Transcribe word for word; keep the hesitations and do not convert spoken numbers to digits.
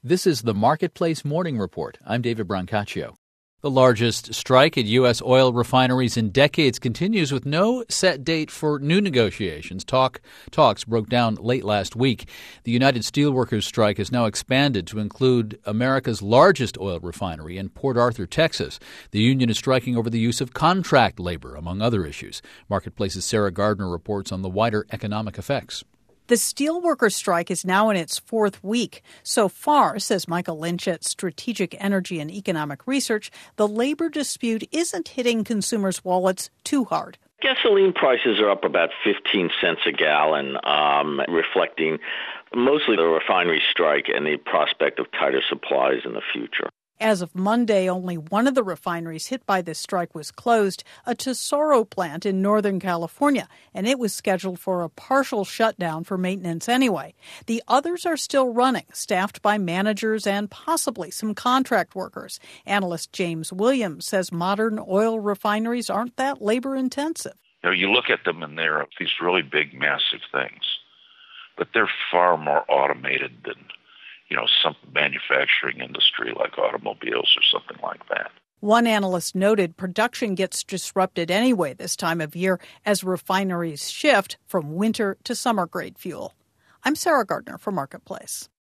This is the Marketplace Morning Report. I'm David Brancaccio. The largest strike at U S oil refineries in decades continues with no set date for new negotiations. Talk Talks broke down late last week. The United Steelworkers strike has now expanded to include America's largest oil refinery in Port Arthur, Texas. The union is striking over the use of contract labor, among other issues. Marketplace's Sarah Gardner reports on the wider economic effects. The steelworkers strike is now in its fourth week. So far, says Michael Lynch at Strategic Energy and Economic Research, the labor dispute isn't hitting consumers' wallets too hard. Gasoline prices are up about fifteen cents a gallon, um, reflecting mostly the refinery strike and the prospect of tighter supplies in the future. As of Monday, only one of the refineries hit by this strike was closed, a Tesoro plant in Northern California, and it was scheduled for a partial shutdown for maintenance anyway. The others are still running, staffed by managers and possibly some contract workers. Analyst James Williams says modern oil refineries aren't that labor-intensive. You know, you look at them and they're these really big, massive things, but they're far more automated than you know, some manufacturing industry like automobiles or something like that. One analyst noted production gets disrupted anyway this time of year as refineries shift from winter to summer grade fuel. I'm Sarah Gardner for Marketplace.